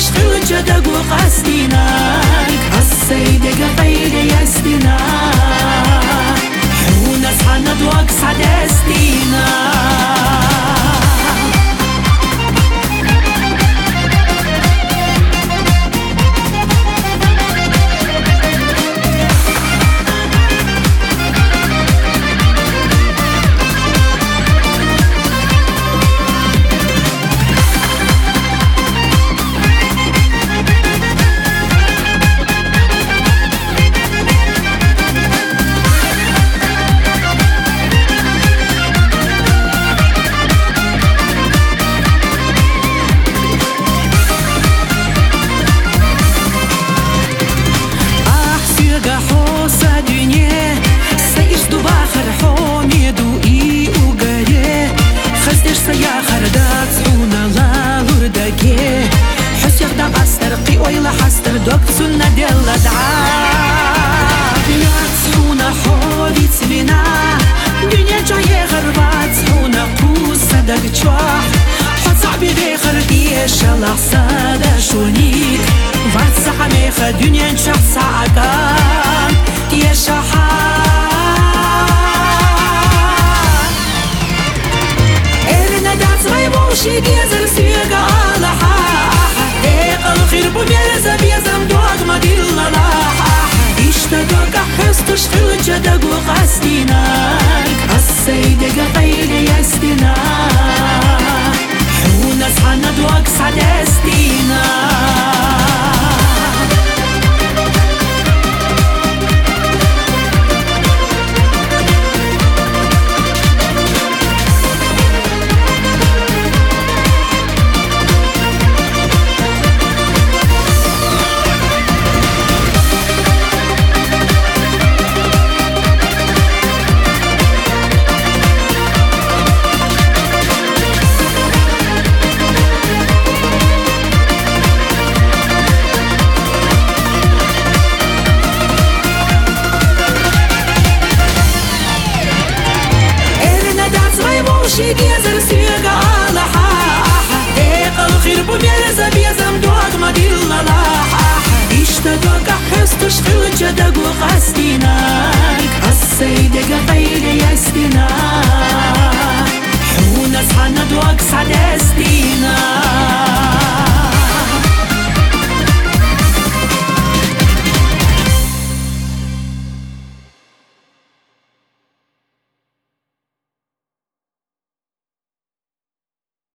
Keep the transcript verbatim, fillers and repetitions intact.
تشخل جدق وقصدنا السيدك غير يسدنا حونا سحند وقصد استينا دوك سنة ديال الأدعاء بيات سحونا حولي تبينا دنيا جاية غربات سحونا قوس صدق تشواح حد صعبي غي خردية شلح سادة شونيك وفات ساعة ميخة دنيا نشاح ساعة كان يا شحات إرنا دات غيبوشي جيزر سيقا على حاح إيق الخير بميزة بيزم دوغ ما ديلنا لاح إشتاقك أحس تشخل جدق وقصدنا السيدك غير يسدنا حونا سحند وقصد استينا شي جيزر سيقا على حاح إيق الخير بميزة بيزم دوغ ما ديلنا لاح إشتاقك أحس تشخل جدق وقصدي